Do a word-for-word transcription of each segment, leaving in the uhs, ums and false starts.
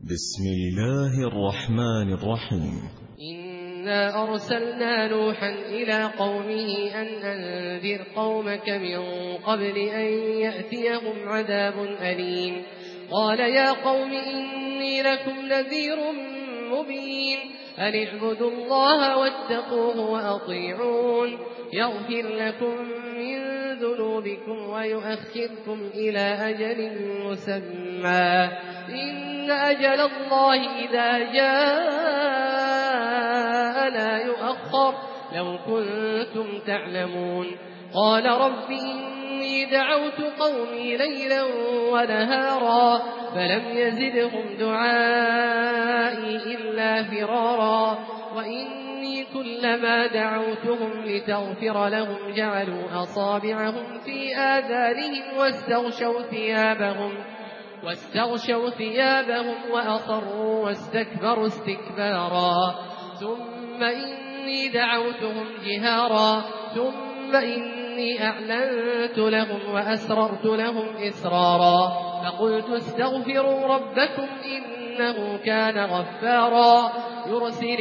بسم الله الرحمن الرحيم. إنا أرسلنا نوحا إلى قومه أن أنذر قومك من قبل أن يأتيهم عذاب أليم. قال يا قوم إني لكم نذير مبين أن اعبدوا الله واتقوه وأطيعون يغفر لكم من ذنوبكم ويؤخركم إلى أجل مسمى إن أجل الله إذا جاء لا يؤخر لو كنتم تعلمون. قال رب إني دعوت قومي ليلا ونهارا فلم يزدهم دعائي إلا فرارا وإني كلما دعوتهم لتغفر لهم جعلوا أصابعهم في آذانهم واستغشوا ثيابهم واستغشوا ثيابهم وأصروا واستكبروا استكبارا ثم إني دعوتهم جهارا ثم إني أعلنت لهم وأسررت لهم إسرارا فقلت استغفروا ربكم إنه كان غفارا يرسل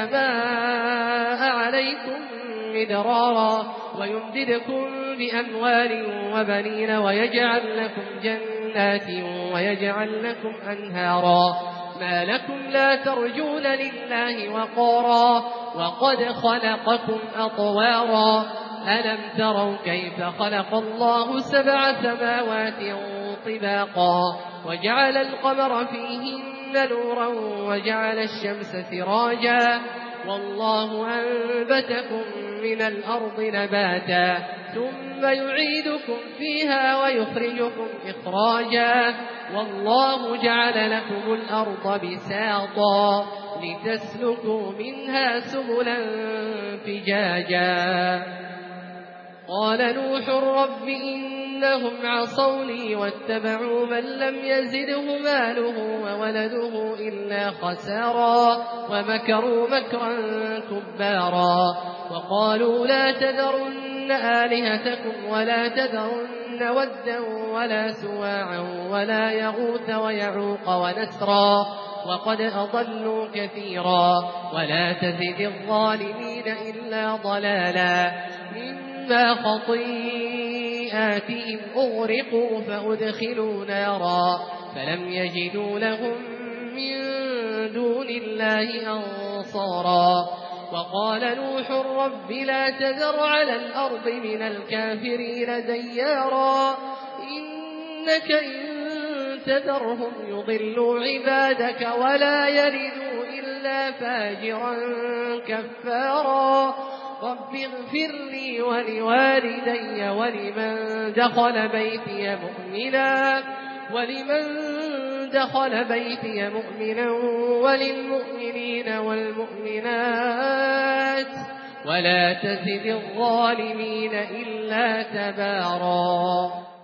السماء عليكم مدرارا ويمددكم بأموال وبنين ويجعل لكم جنات ويجعل لكم أنهارا ما لكم لا ترجون لله وقارا وقد خلقكم أطوارا ألم تروا كيف خلق الله سبع سماوات طباقا وجعل القمر فيهن نورا وجعل الشمس سراجا والله أنبتكم من الأرض نباتا ثم يعيدكم فيها ويخرجكم إخراجا والله جعل لكم الأرض بساطا لتسلكوا منها سبلا فجاجا. قال نوح رب إنهم عصوني واتبعوا من لم يزده ماله وولده إلا خسارا ومكروا مكرا كبارا وقالوا لا تذرن آلهتكم ولا تذرن ودا ولا سواعا ولا يغوث ويعوق ونسرا وقد أضلوا كثيرا ولا تزد الظالمين إلا ضلالا مما خطيئاتهم أغرقوا فأدخلوا نارا فلم يجدوا لهم من دون الله أنصارا. وقال نوح رب لا تذر على الأرض من الكافرين ديارا إنك إن تذرهم يضلوا عبادك ولا يلدوا إلا فاجرا كفارا. رب اغفر لي ولوالدي ولمن دخل بيتي مؤمنا ولمن دخل بيتي مؤمنا وللمؤمنين والمؤمنات ولا تزد الظالمين إلا تبارا.